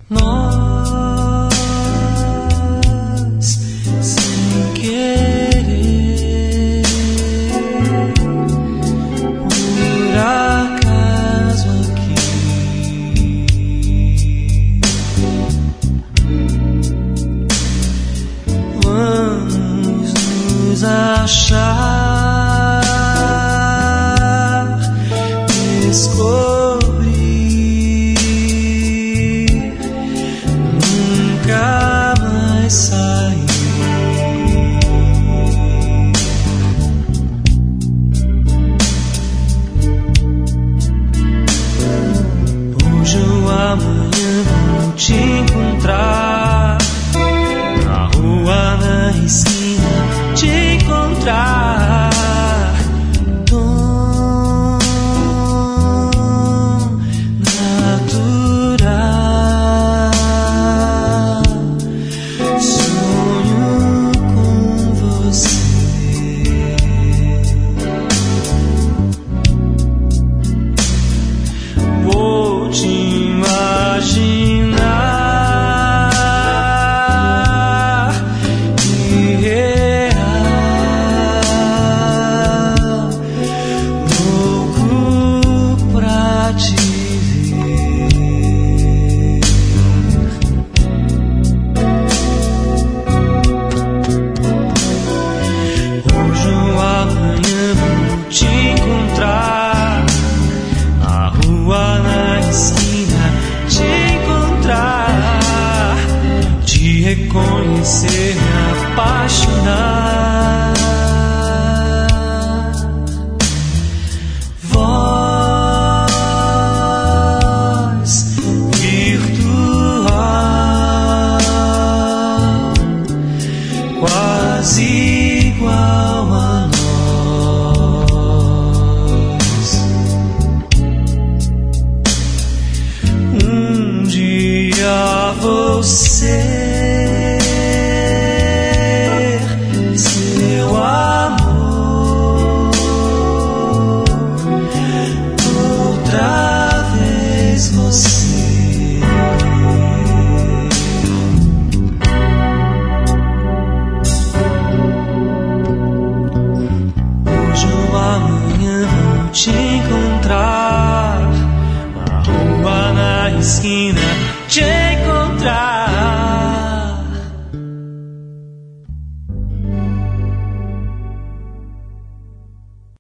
Nós, sem querer, por acaso aqui, vamos nos achar, descobrir, nunca mais sair. Hoje ou amanhã vou te encontrar na rua, na esquina, te encontrar. Tom natural, sonho com você. Vou te imaginar irreal, louco pra te ver. Hoje ou amanhã vou te encontrar na rua, na esquina, te encontrar, te reconhecer, me apaixonar. Voz virtual, quase igual a nós. Um dia vou ser seu amor, outra vez você. Hoje ou amanhã vou te encontrar na rua, na esquina,